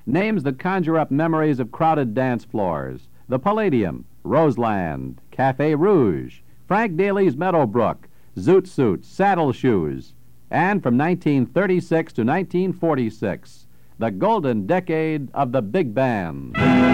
Names that conjure up memories of crowded dance floors. The Palladium, Roseland, Cafe Rouge, Frank Daly's Meadowbrook, Zoot Suit, Saddle Shoes, and from 1936 to 1946, the golden decade of the big band.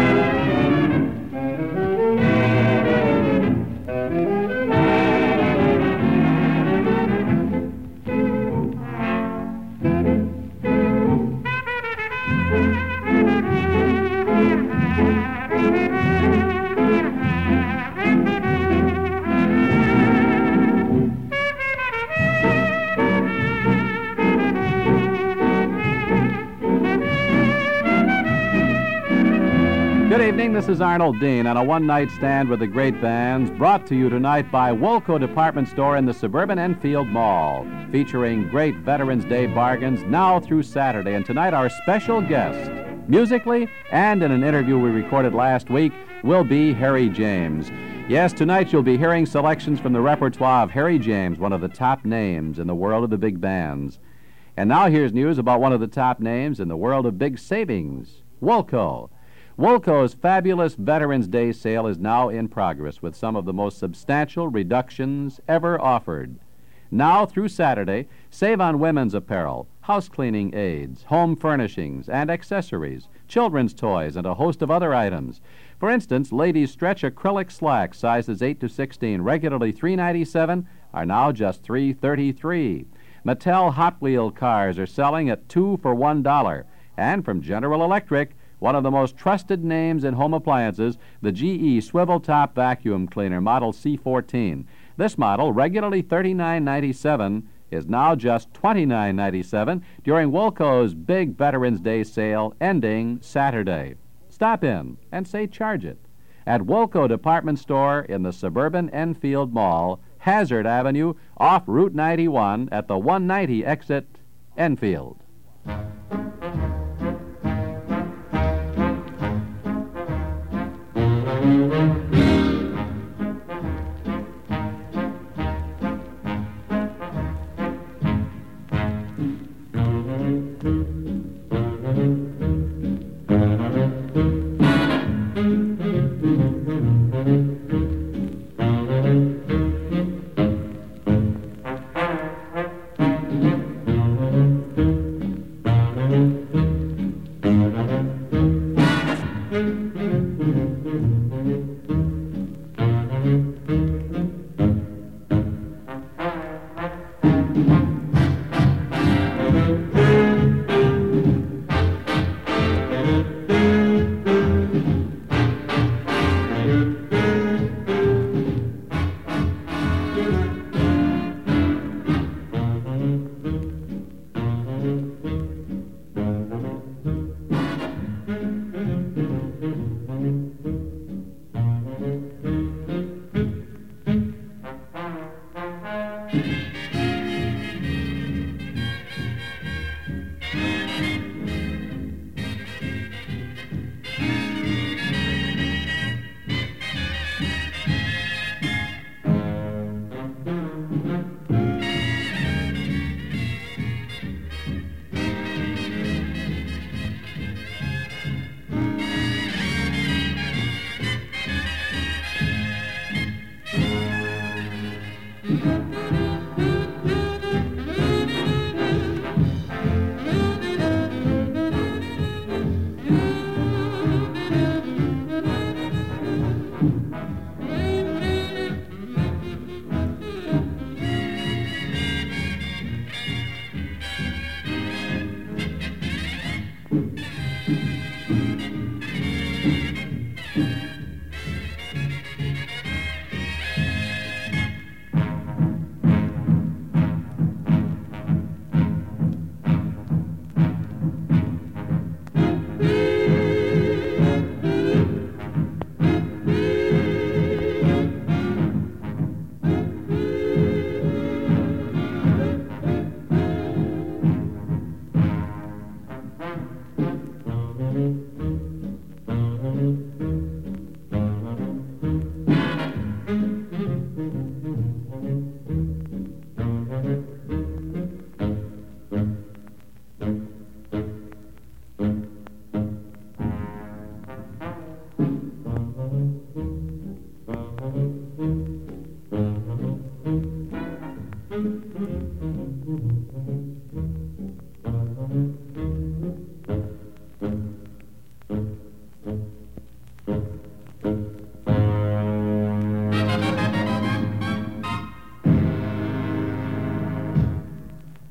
Good evening, this is Arnold Dean on a one-night stand with the great bands, brought to you tonight by Woolco Department Store in the suburban Enfield Mall, featuring great Veterans Day bargains now through Saturday. And tonight our special guest, musically and in an interview we recorded last week, will be Harry James. Yes, tonight you'll be hearing selections from the repertoire of Harry James, one of the top names in the world of the big bands. And now here's news about one of the top names in the world of big savings, Woolco. Woolco's fabulous Veterans Day sale is now in progress with some of the most substantial reductions ever offered. Now through Saturday, save on women's apparel, house cleaning aids, home furnishings and accessories, children's toys, and a host of other items. For instance, ladies' stretch acrylic slacks sizes 8 to 16, regularly $3.97, are now just $3.33. Mattel Hot Wheel cars are selling at 2 for $1. And from General Electric, one of the most trusted names in home appliances, the GE Swivel Top Vacuum Cleaner, model C14. This model, regularly $39.97, is now just $29.97 during Woolco's big Veterans Day sale ending Saturday. Stop in and say charge it at Woolco Department Store in the suburban Enfield Mall, Hazard Avenue, off Route 91 at the 190 exit, Enfield.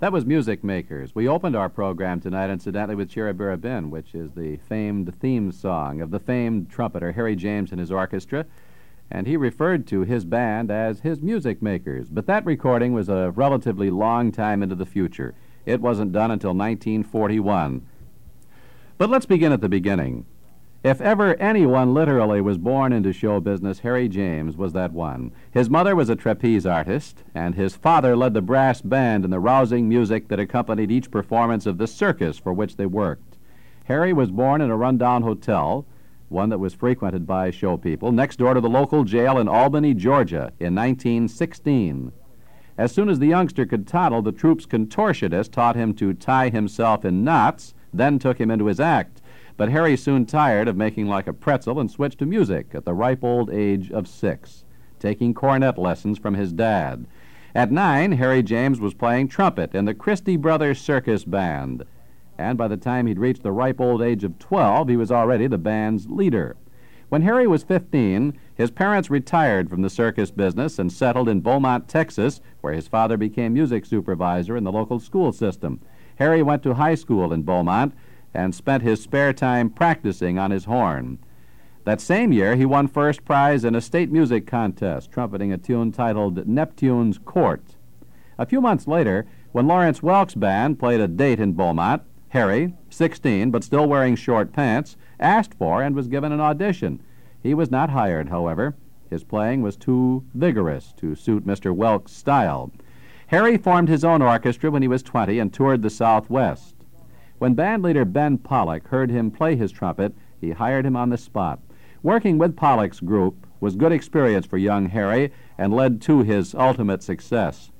That was Music Makers. We opened our program tonight, incidentally, with Chirabirabin, which is the famed theme song of the famed trumpeter Harry James and his orchestra, and he referred to his band as his Music Makers. But that recording was a relatively long time into the future. It wasn't done until 1941. But let's begin at the beginning. If ever anyone literally was born into show business, Harry James was that one. His mother was a trapeze artist, and his father led the brass band in the rousing music that accompanied each performance of the circus for which they worked. Harry was born in a rundown hotel, one that was frequented by show people, next door to the local jail in Albany, Georgia, in 1916. As soon as the youngster could toddle, the troupe's contortionist taught him to tie himself in knots, then took him into his act. But Harry soon tired of making like a pretzel and switched to music at the ripe old age of 6, taking cornet lessons from his dad. At 9, Harry James was playing trumpet in the Christie Brothers Circus Band. And by the time he'd reached the ripe old age of 12, he was already the band's leader. When Harry was 15, his parents retired from the circus business and settled in Beaumont, Texas, where his father became music supervisor in the local school system. Harry went to high school in Beaumont and spent his spare time practicing on his horn. That same year, he won first prize in a state music contest, trumpeting a tune titled Neptune's Court. A few months later, when Lawrence Welk's band played a date in Beaumont, Harry, 16 but still wearing short pants, asked for and was given an audition. He was not hired, however. His playing was too vigorous to suit Mr. Welk's style. Harry formed his own orchestra when he was 20 and toured the Southwest. When bandleader Ben Pollock heard him play his trumpet, he hired him on the spot. Working with Pollock's group was good experience for young Harry and led to his ultimate success.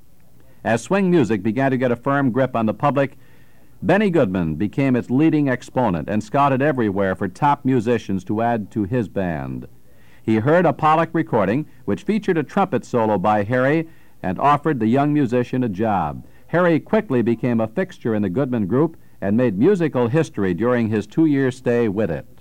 As swing music began to get a firm grip on the public, Benny Goodman became its leading exponent and scouted everywhere for top musicians to add to his band. He heard a Pollock recording, which featured a trumpet solo by Harry, and offered the young musician a job. Harry quickly became a fixture in the Goodman group and made musical history during his 2-year stay with it.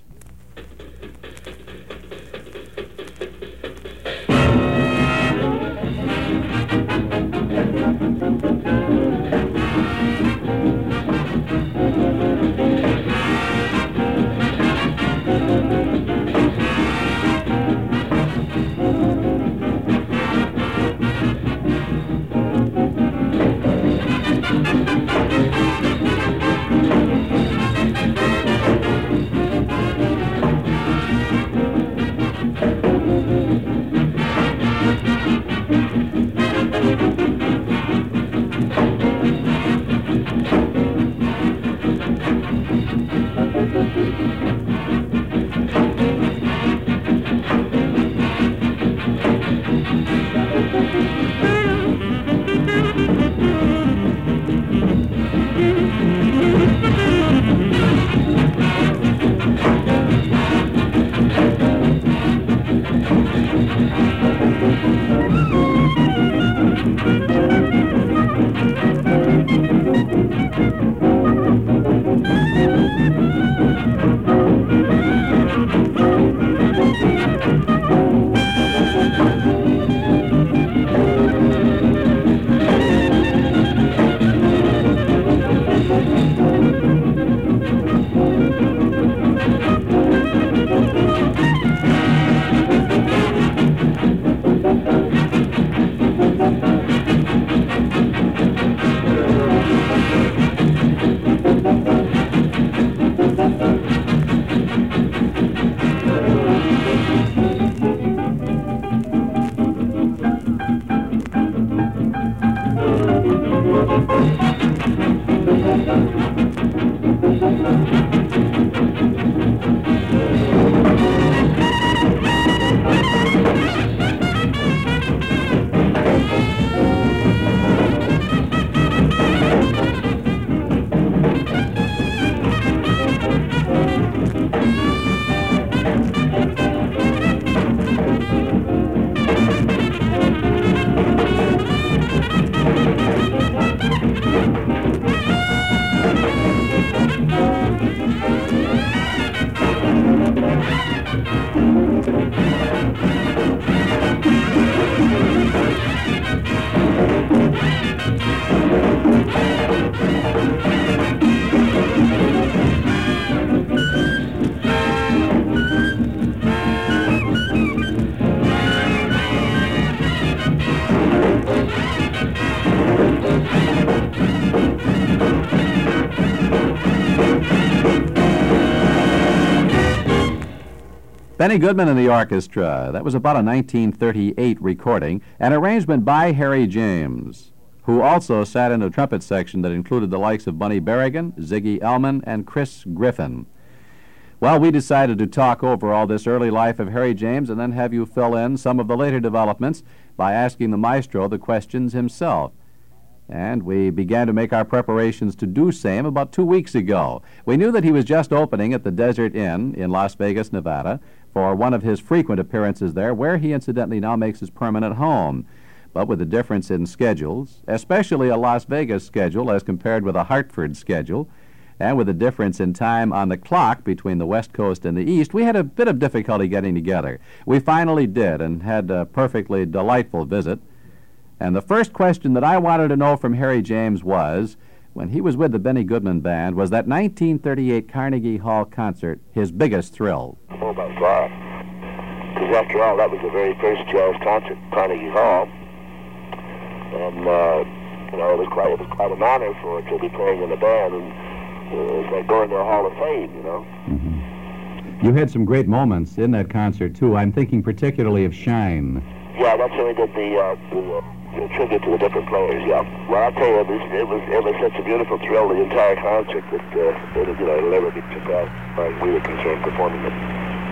Benny Goodman and the Orchestra. That was about a 1938 recording, an arrangement by Harry James, who also sat in a trumpet section that included the likes of Bunny Berrigan, Ziggy Elman, and Chris Griffin. Well, we decided to talk over all this early life of Harry James and then have you fill in some of the later developments by asking the maestro the questions himself. And we began to make our preparations to do same about 2 weeks ago. We knew that he was just opening at the Desert Inn in Las Vegas, Nevada, for one of his frequent appearances there, where he incidentally now makes his permanent home. But with the difference in schedules, especially a Las Vegas schedule as compared with a Hartford schedule, and with the difference in time on the clock between the West Coast and the East, we had a bit of difficulty getting together. We finally did and had a perfectly delightful visit. And the first question that I wanted to know from Harry James was, when he was with the Benny Goodman Band, was that 1938 Carnegie Hall concert his biggest thrill? Oh, by far. Because after all, that was the very first jazz concert at Carnegie Hall. And, it was quite an honor for it to be playing in the band. And it was like going to the Hall of Fame, Mm-hmm. You had some great moments in that concert, too. I'm thinking particularly of Shine. Yeah, that's when we did the tribute to the different players, yeah. Well, I'll tell you, it was such a beautiful thrill, the entire concert, that it'll never be surpassed as far as we were concerned performing it.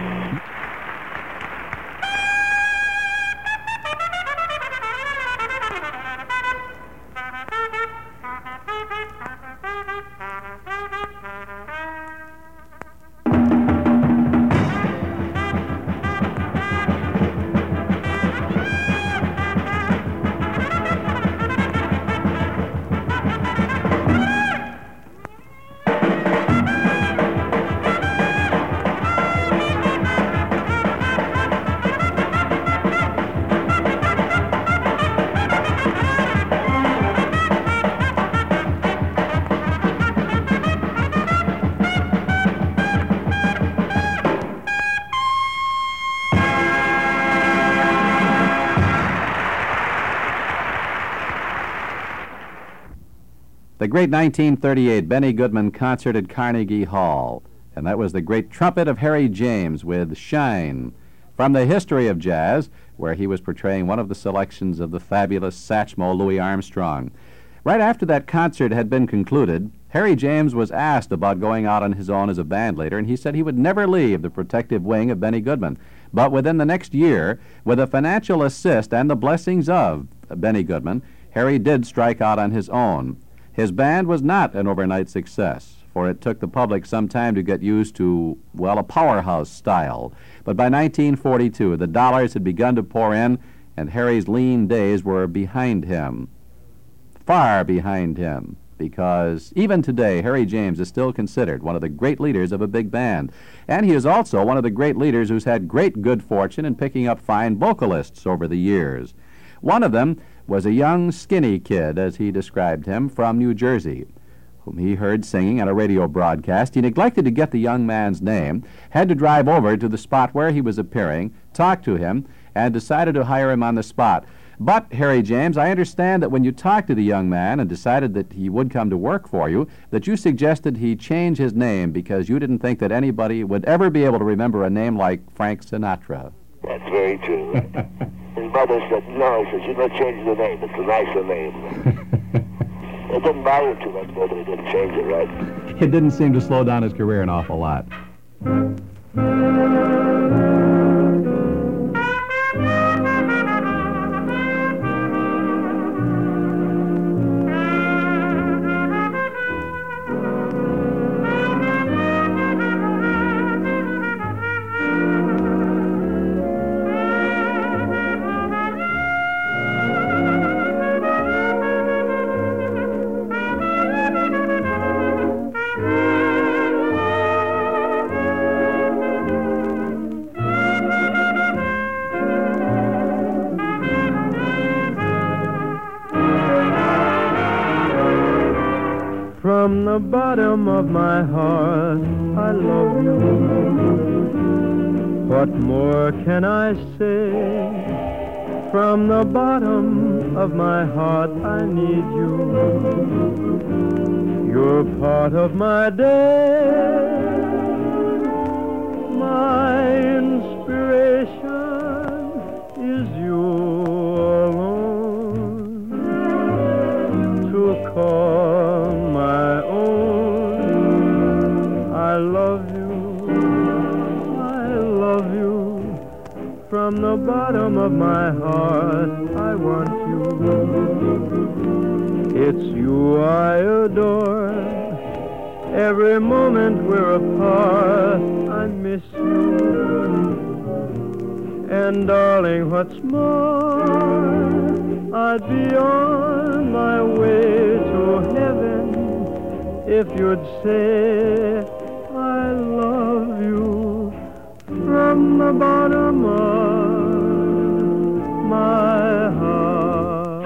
The great 1938 Benny Goodman concert at Carnegie Hall. And that was the great trumpet of Harry James with Shine, from the history of jazz, where he was portraying one of the selections of the fabulous Satchmo Louis Armstrong. Right after that concert had been concluded, Harry James was asked about going out on his own as a band leader, and he said he would never leave the protective wing of Benny Goodman. But within the next year, with the financial assist and the blessings of Benny Goodman, Harry did strike out on his own. His band was not an overnight success, for it took the public some time to get used to, well, a powerhouse style. But by 1942, the dollars had begun to pour in, and Harry's lean days were behind him. Far behind him, because even today, Harry James is still considered one of the great leaders of a big band. And he is also one of the great leaders who's had great good fortune in picking up fine vocalists over the years. One of them was a young, skinny kid, as he described him, from New Jersey, whom he heard singing on a radio broadcast. He neglected to get the young man's name, had to drive over to the spot where he was appearing, talk to him, and decided to hire him on the spot. But, Harry James, I understand that when you talked to the young man and decided that he would come to work for you, that you suggested he change his name because you didn't think that anybody would ever be able to remember a name like Frank Sinatra. That's very true. His mother said, no, he says, you're not changing the name. It's a nicer name. It didn't bother him too much, though, but he didn't change it, right? It didn't seem to slow down his career an awful lot. From the bottom of my heart, I love you. What more can I say? From the bottom of my heart, I need you. You're part of my day, my inspiration. love you. From the bottom of my heart, I want you. It's you I adore. Every moment we're apart, I miss you. And darling, what's more, I'd be on my way to heaven if you'd say I love you from the bottom of my heart.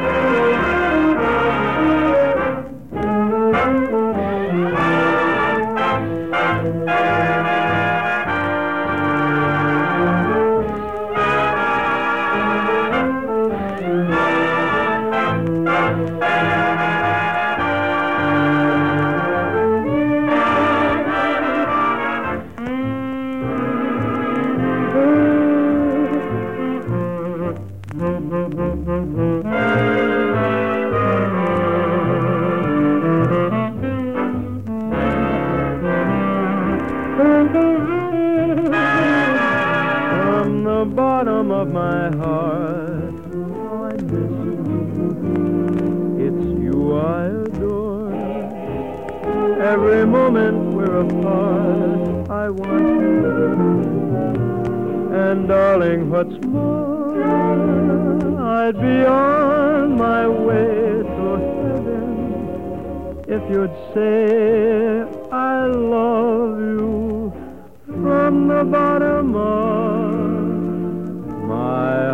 From the bottom of my heart, oh, I miss you. It's you I adore. Every moment we're apart, I want you. And darling, what's more, I'd be on my way to heaven if you'd say I love you from the bottom of my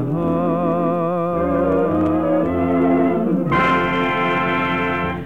heart.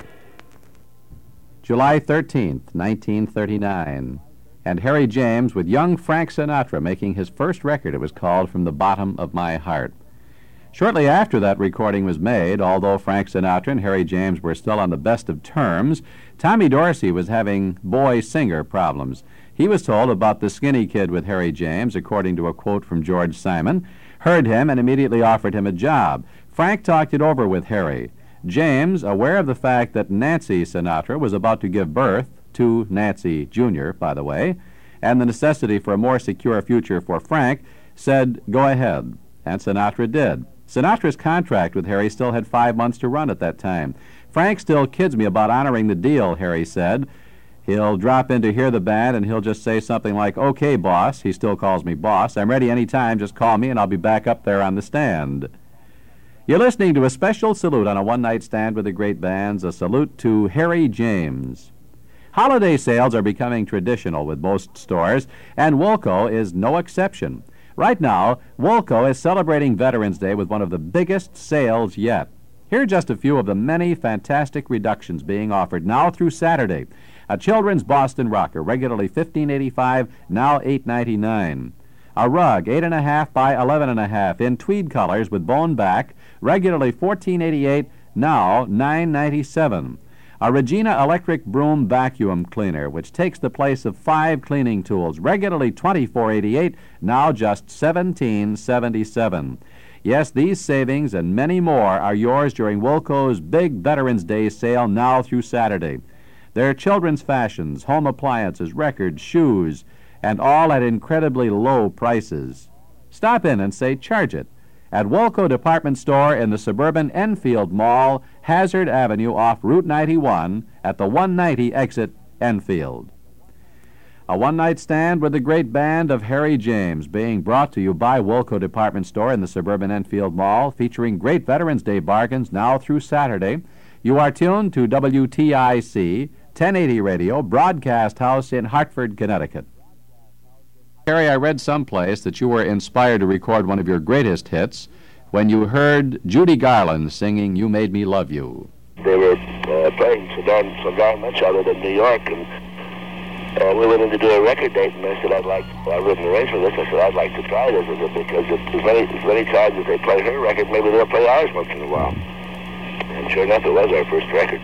July 13th, 1939. And Harry James with young Frank Sinatra making his first record. It was called From the Bottom of My Heart. Shortly after that recording was made, although Frank Sinatra and Harry James were still on the best of terms, Tommy Dorsey was having boy singer problems. He was told about the skinny kid with Harry James, according to a quote from George Simon, heard him and immediately offered him a job. Frank talked it over with Harry. James, aware of the fact that Nancy Sinatra was about to give birth to Nancy Jr., by the way, and the necessity for a more secure future for Frank, said, "Go ahead." And Sinatra did. Sinatra's contract with Harry still had 5 months to run at that time. "Frank still kids me about honoring the deal," Harry said. "He'll drop in to hear the band and he'll just say something like, 'Okay, boss.' He still calls me boss. 'I'm ready any time. Just call me and I'll be back up there on the stand.'" You're listening to a special salute on a one-night stand with the great bands, a salute to Harry James. Holiday sales are becoming traditional with most stores, and Woolco is no exception. Right now, Woolco is celebrating Veterans Day with one of the biggest sales yet. Here are just a few of the many fantastic reductions being offered now through Saturday. A children's Boston rocker, regularly $15.85, now $8.99. A rug, 8.5 by 11.5 in tweed colors with bone back, regularly $14.88, now $9.97. A Regina electric broom vacuum cleaner, which takes the place of 5 cleaning tools, regularly $24.88, now just $17.77. Yes, these savings and many more are yours during Woolco's big Veterans Day sale now through Saturday. There are children's fashions, home appliances, records, shoes, and all at incredibly low prices. Stop in and say, "Charge it," at Woolco Department Store in the suburban Enfield Mall, Hazard Avenue off Route 91 at the 190 exit, Enfield. A one-night stand with the great band of Harry James, being brought to you by Woolco Department Store in the suburban Enfield Mall, featuring great Veterans Day bargains now through Saturday. You are tuned to WTIC 1080 Radio, Broadcast House in Hartford, Connecticut. Harry, I read someplace that you were inspired to record one of your greatest hits when you heard Judy Garland singing "You Made Me Love You." They were playing so darn much other than New York, and we went in to do a record date, and I said, I've written an arrangement for this. I said, I'd like to try this because as many times as they play her record, maybe they'll play ours once in a while. And sure enough, it was our first record.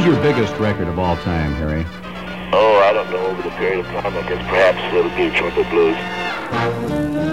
your biggest record of all time, Harry? Oh, I don't know, over the period of time, I guess perhaps it'll be Trumpet Blues.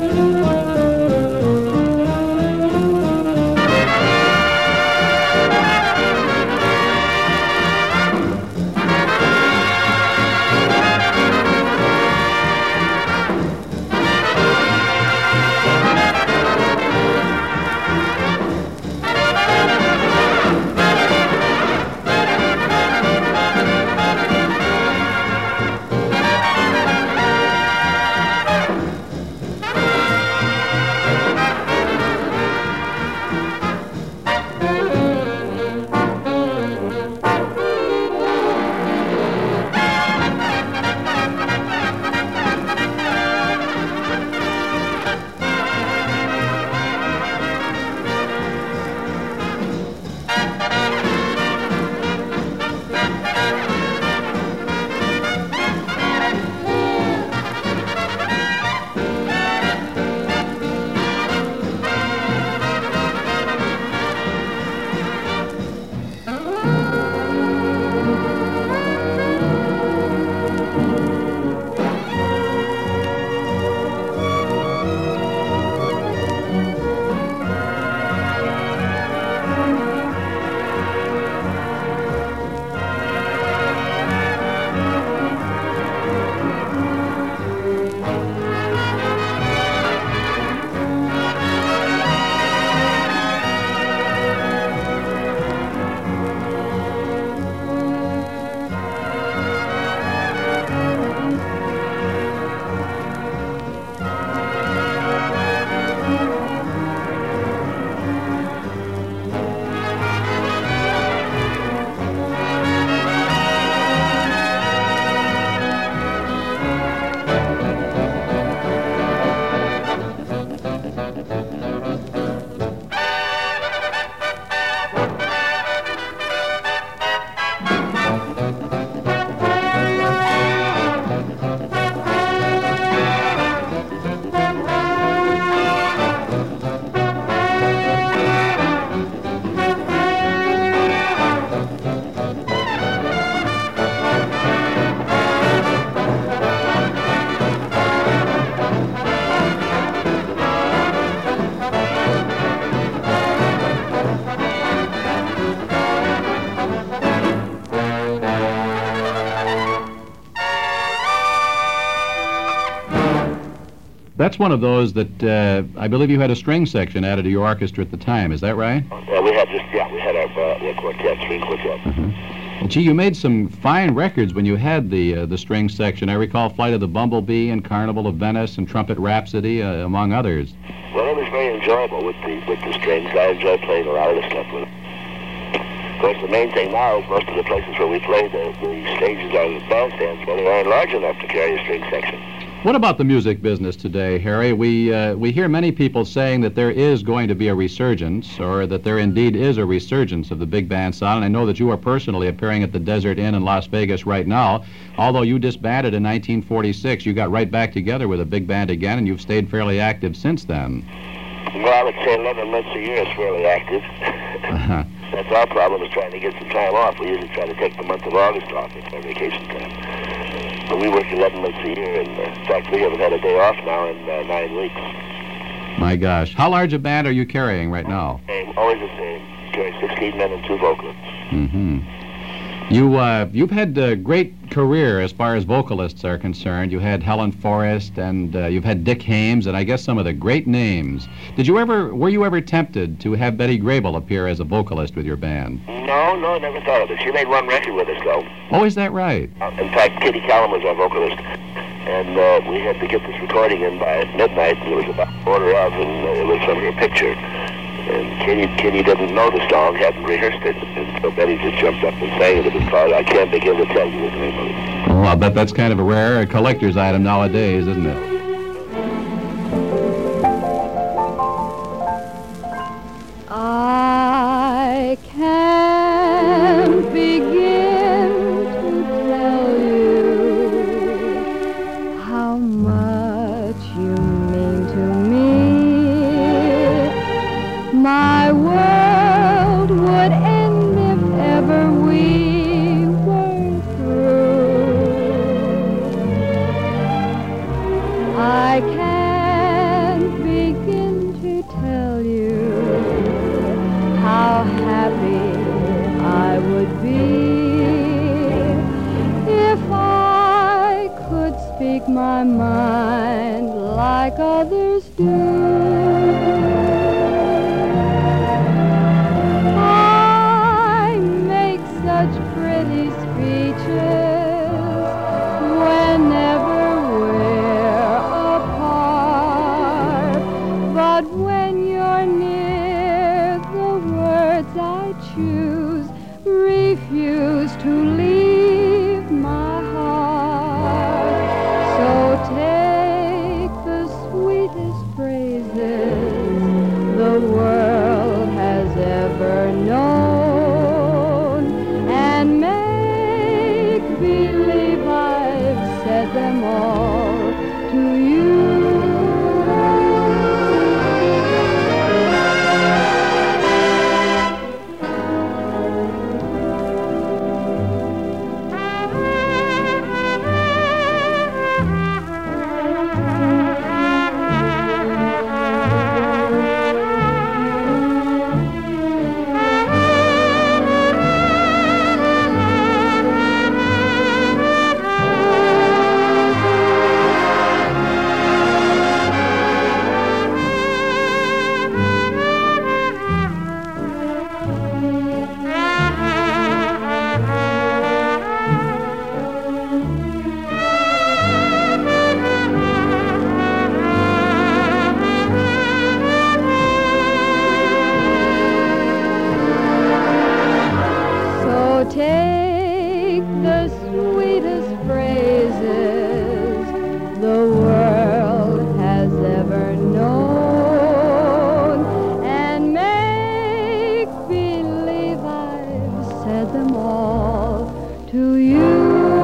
That's one of those that I believe you had a string section added to your orchestra at the time. Is that right? We had our quartet, string quartet. Well, gee, you made some fine records when you had the string section. I recall Flight of the Bumblebee and Carnival of Venice and Trumpet Rhapsody, among others. Well, it was very enjoyable with the strings. I enjoy playing a lot of the stuff with them. Of course, the main thing now is most of the places where we play, the stages are the bandstands, well, they aren't large enough to carry a string section. What about the music business today, Harry? We hear many people saying that there is going to be a resurgence, or that there indeed is a resurgence of the big band sound. And I know that you are personally appearing at the Desert Inn in Las Vegas right now. Although you disbanded in 1946, you got right back together with a big band again, and you've stayed fairly active since then. Well, I would say 11 months a year is fairly active. That's our problem, is trying to get some time off. We usually try to take the month of August off. It's our vacation time. But we work 11 months a year, and in fact, we haven't had a day off now in 9 weeks. My gosh. How large a band are you carrying right now? Always the same. Carry 16 men and 2 vocalists. Mm-hmm. You've had a great career as far as vocalists are concerned. You had Helen Forrest, and you've had Dick Haymes, and I guess some of the great names. Were you ever tempted to have Betty Grable appear as a vocalist with your band? No, never thought of it. She made one record with us, though. Oh, is that right? In fact, Kitty Callum was our vocalist, and we had to get this recording in by midnight. It was about a quarter of, and it was from her picture. And Kitty didn't know the song, hadn't rehearsed it, and so Betty just jumped up and sang it. It was called I Can't Begin to Tell You the Name of it. Well, I bet that's kind of a rare collector's item nowadays, isn't it? I can't begin to tell you how much you mean to me. My world would end if ever we others do. I make such pretty speeches whenever we're apart, but when you're near, the words I choose refuse to leave my heart. So take the sweetest phrases the world has ever known and make believe I've said them all to you. Take the sweetest phrases the world has ever known and make believe I've said them all to you.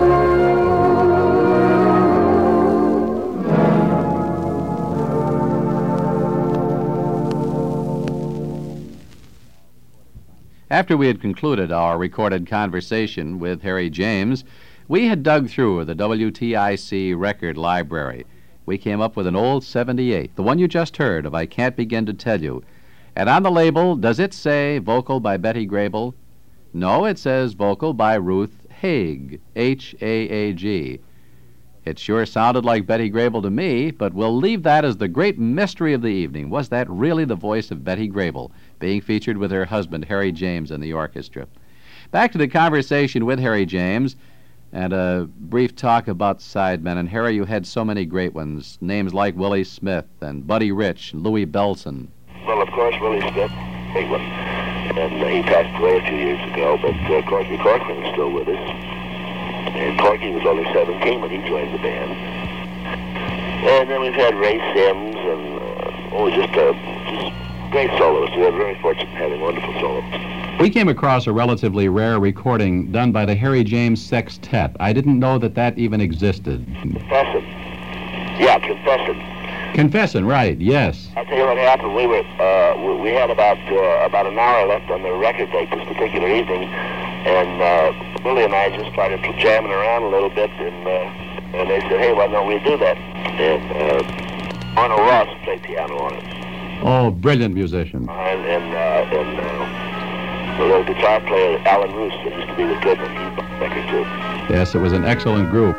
After we had concluded our recorded conversation with Harry James, we had dug through the WTIC record library. We came up with an old 78, the one you just heard of I Can't Begin to Tell You. And on the label, does it say vocal by Betty Grable? No, it says vocal by Ruth Haag, H-A-A-G. It sure sounded like Betty Grable to me, but we'll leave that as the great mystery of the evening. Was that really the voice of Betty Grable, being featured with her husband, Harry James, in the orchestra? Back to the conversation with Harry James, and a brief talk about sidemen. And Harry, you had so many great ones, names like Willie Smith and Buddy Rich and Louis Bellson. Well, of course, Willie Smith, big one. And he passed away a few years ago, but Corky Corcoran is still with us. And Corky was only 17 when he joined the band. And then we've had Ray Sims and just great soloists. We were very fortunate in having wonderful soloists. We came across a relatively rare recording done by the Harry James Sextet. I didn't know that even existed. Confessin'. Yeah, Confessin'. Confessin', right, yes. I'll tell you what happened. We had about an hour left on the record date this particular evening, and Willie and I just started jamming around a little bit, and they said, hey, why don't we do that? And Arnold Ross played piano on it. Oh, brilliant musician. And the little guitar player, Alan Roos, that used to be with Goodman, he bought the record too. Yes, it was an excellent group.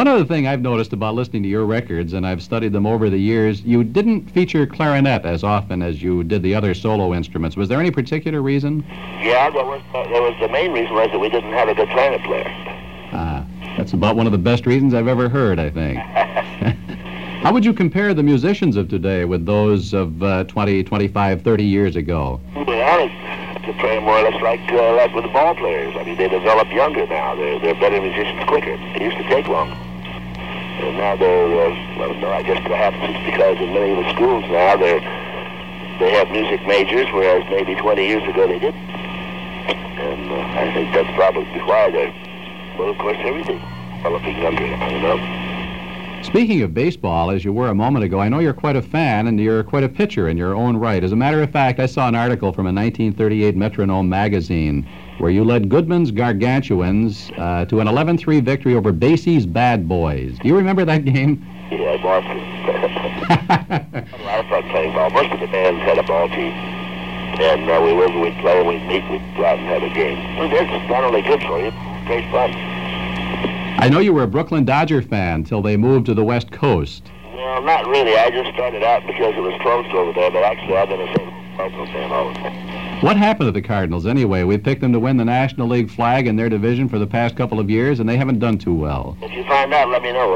One other thing I've noticed about listening to your records, and I've studied them over the years, you didn't feature clarinet as often as you did the other solo instruments. Was there any particular reason? Yeah, there was the main reason was that we didn't have a good clarinet player. That's about one of the best reasons I've ever heard, I think. How would you compare the musicians of today with those of 20, 25, 30 years ago? To be honest, to play more or less like with the ball players. I mean, they develop younger now. They're better musicians quicker. It used to take longer. And now they're, I guess perhaps it's because in many of the schools now they have music majors, whereas maybe 20 years ago they didn't. And I think that's probably why they're, well, of course, everything developing younger now, you know. Speaking of baseball, as you were a moment ago, I know you're quite a fan and you're quite a pitcher in your own right. As a matter of fact, I saw an article from a 1938 Metronome magazine where you led Goodman's Gargantuans to an 11-3 victory over Basie's Bad Boys. Do you remember that game? Yeah, I watched it. A lot of fun playing ball. Most of the bands had a ball team. And wherever we'd play, we'd meet, we'd go out and have a game. It's not only good for you, it's great fun. I know you were a Brooklyn Dodger fan till they moved to the West Coast. Well, not really. I just started out because it was close over there, but actually I've been a Cardinals fan all the time. What happened to the Cardinals anyway? We picked them to win the National League flag in their division for the past couple of years, and they haven't done too well. If you find out, let me know,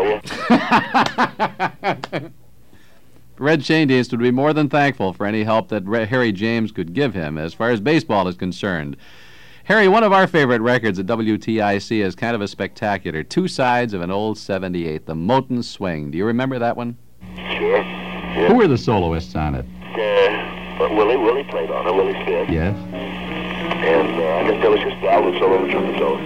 will you? Red Schoendienst would be more than thankful for any help that Harry James could give him as far as baseball is concerned. Harry, one of our favorite records at WTIC is kind of a spectacular. Two sides of an old 78, the Moton Swing. Do you remember that one? Sure. Yeah. Who were the soloists on it? Willie played on it, Willie Smith. Yes. And I think there was just Alvin solo, trumpet solo.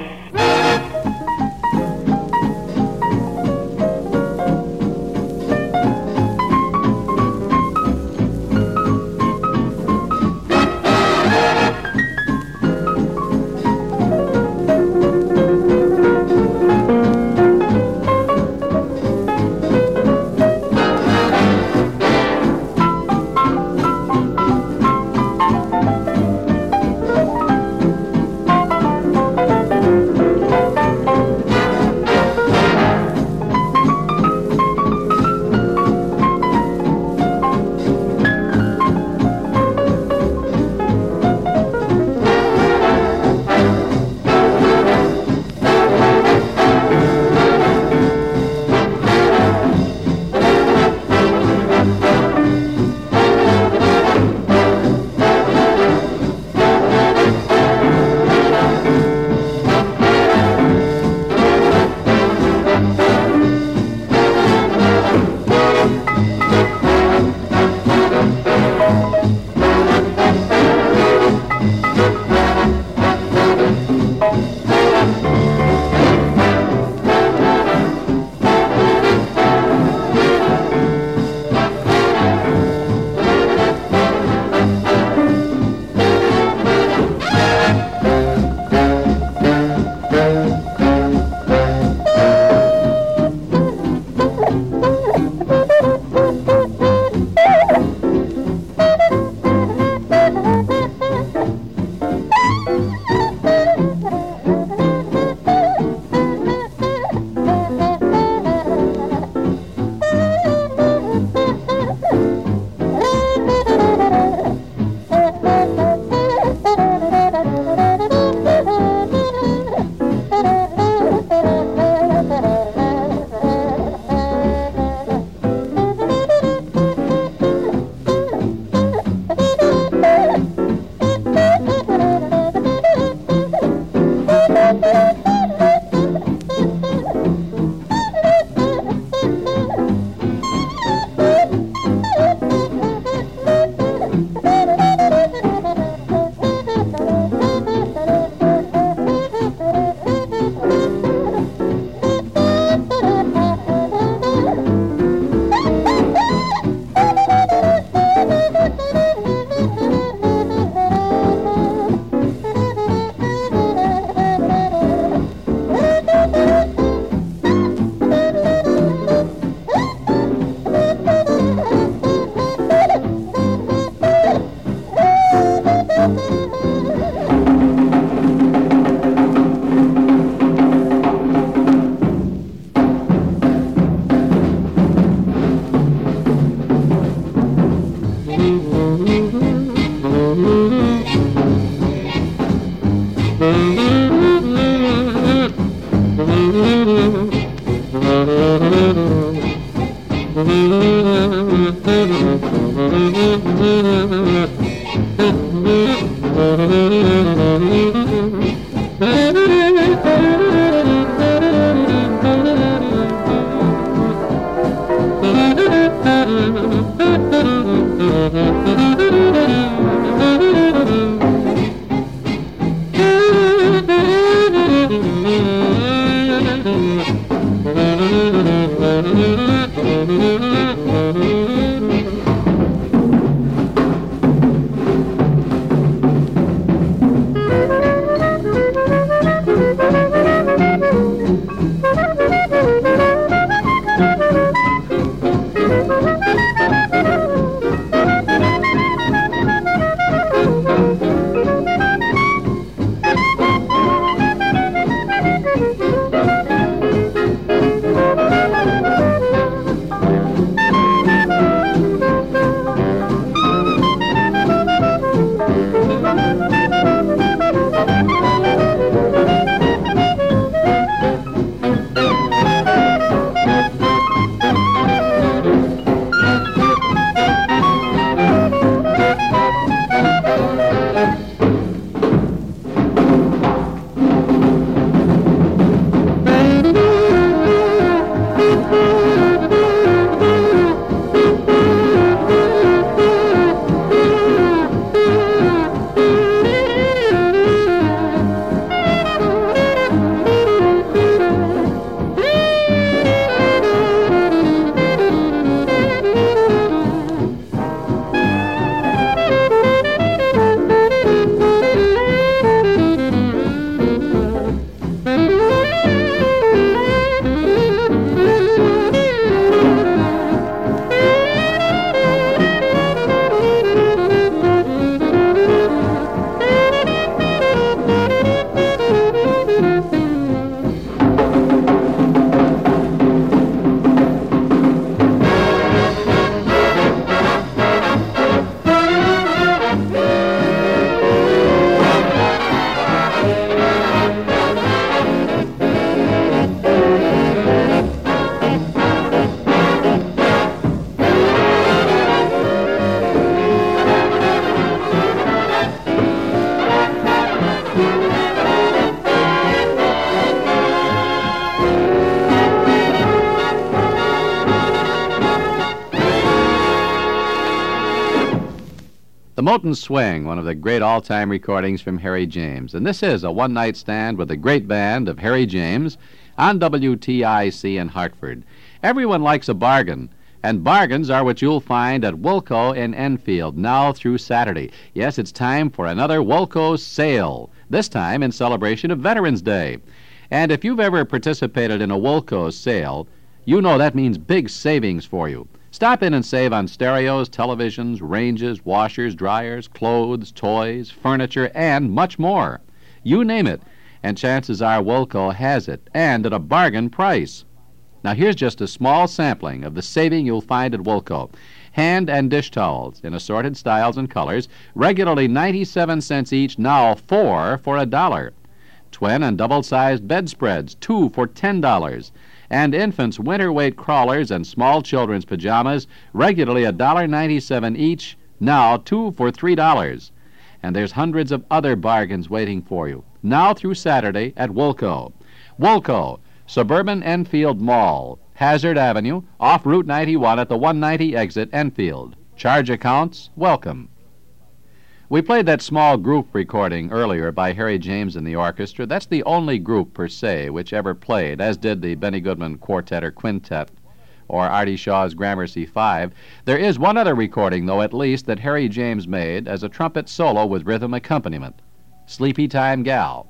The Moton Swing, one of the great all-time recordings from Harry James. And this is a one-night stand with the great band of Harry James on WTIC in Hartford. Everyone likes a bargain, and bargains are what you'll find at Wilco in Enfield now through Saturday. Yes, it's time for another Wilco sale, this time in celebration of Veterans Day. And if you've ever participated in a Wilco sale, you know that means big savings for you. Stop in and save on stereos, televisions, ranges, washers, dryers, clothes, toys, furniture, and much more. You name it, and chances are Wilco has it, and at a bargain price. Now here's just a small sampling of the saving you'll find at Wilco. Hand and dish towels in assorted styles and colors, regularly 97 cents each, now 4 for $1. Twin and double-sized bedspreads, 2 for $10. And infants' winter weight crawlers and small children's pajamas, regularly $1.97 each, now 2 for $3. And there's hundreds of other bargains waiting for you, now through Saturday at Wilco. Wilco, Suburban Enfield Mall, Hazard Avenue, off Route 91 at the 190 exit, Enfield. Charge accounts, welcome. We played that small group recording earlier by Harry James and the orchestra. That's the only group, per se, which ever played, as did the Benny Goodman Quartet or Quintet or Artie Shaw's Gramercy 5. There is one other recording, though, at least, that Harry James made as a trumpet solo with rhythm accompaniment. Sleepy Time Gal.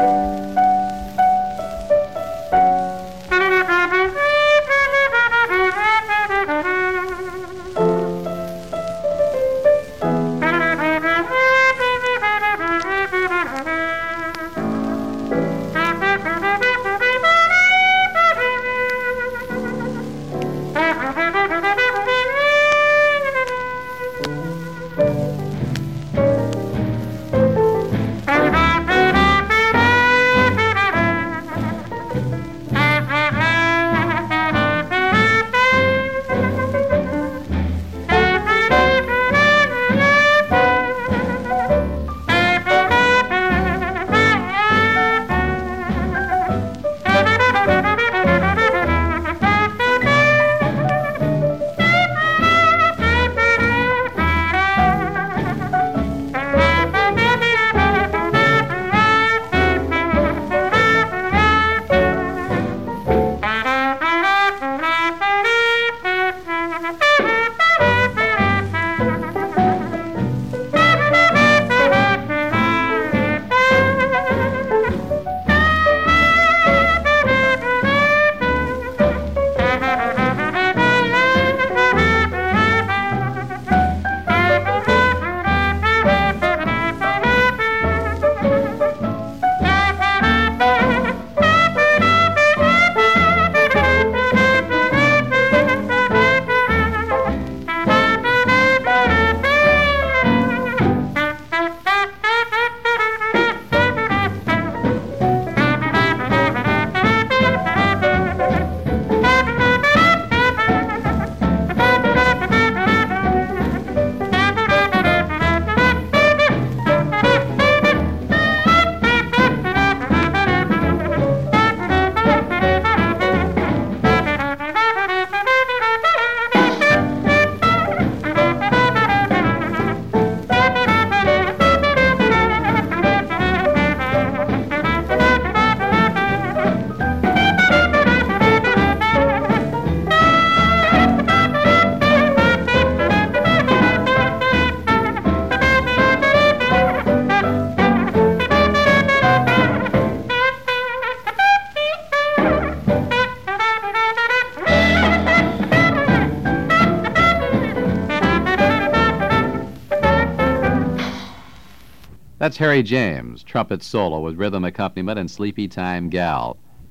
That's Harry James, trumpet solo with rhythm accompaniment and Sleepy Time Gal.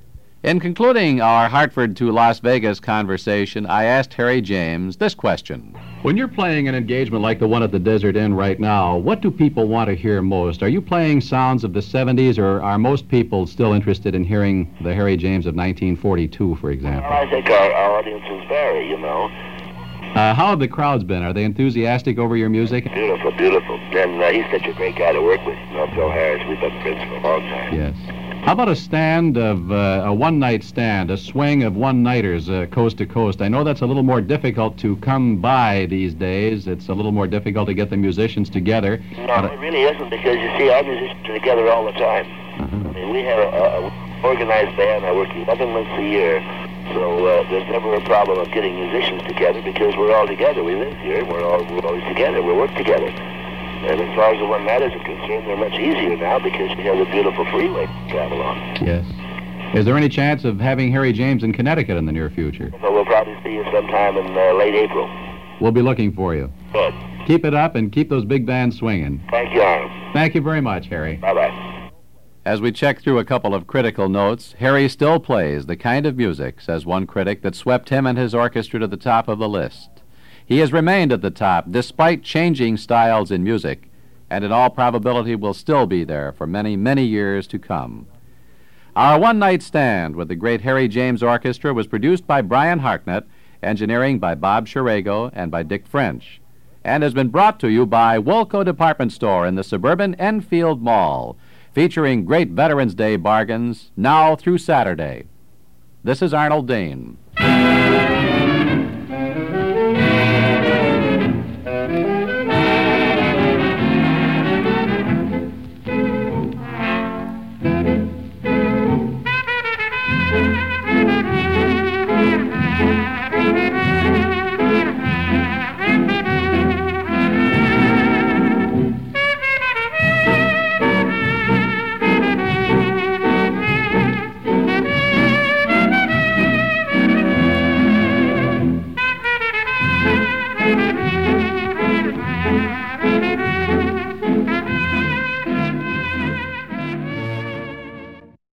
In concluding our Hartford to Las Vegas conversation, I asked Harry James this question. When you're playing an engagement like the one at the Desert Inn right now, what do people want to hear most? Are you playing sounds of the 70s, or are most people still interested in hearing the Harry James of 1942, for example? Well, I think our audiences vary, you know. How have the crowds been? Are they enthusiastic over your music? Beautiful, beautiful. And he's such a great guy to work with, Bill Harris. We've been friends for a long time. Yes. How about a stand of a one-night stand, a swing of one-nighters coast to coast? I know that's a little more difficult to come by these days. It's a little more difficult to get the musicians together. No, it really isn't, because you see, our musicians are together all the time. I mean, we have a organized band. I work 11 months a year, so there's never a problem of getting musicians together because we're all together. We live here, and we're always together. We work together. And as far as the one-nighters are concerned, they're much easier now because we have the beautiful freeway to travel on. Yes. Is there any chance of having Harry James in Connecticut in the near future? So we'll probably see you sometime in late April. We'll be looking for you. Good. Keep it up and keep those big bands swinging. Thank you, Arnold. Thank you very much, Harry. Bye-bye. As we check through a couple of critical notes, Harry still plays the kind of music, says one critic, that swept him and his orchestra to the top of the list. He has remained at the top despite changing styles in music, and in all probability will still be there for many, many years to come. Our one-night stand with the great Harry James Orchestra was produced by Brian Hartnett, engineering by Bob Shirago and by Dick French, and has been brought to you by Woolco Department Store in the suburban Enfield Mall, featuring great Veterans Day bargains now through Saturday. This is Arnold Dane.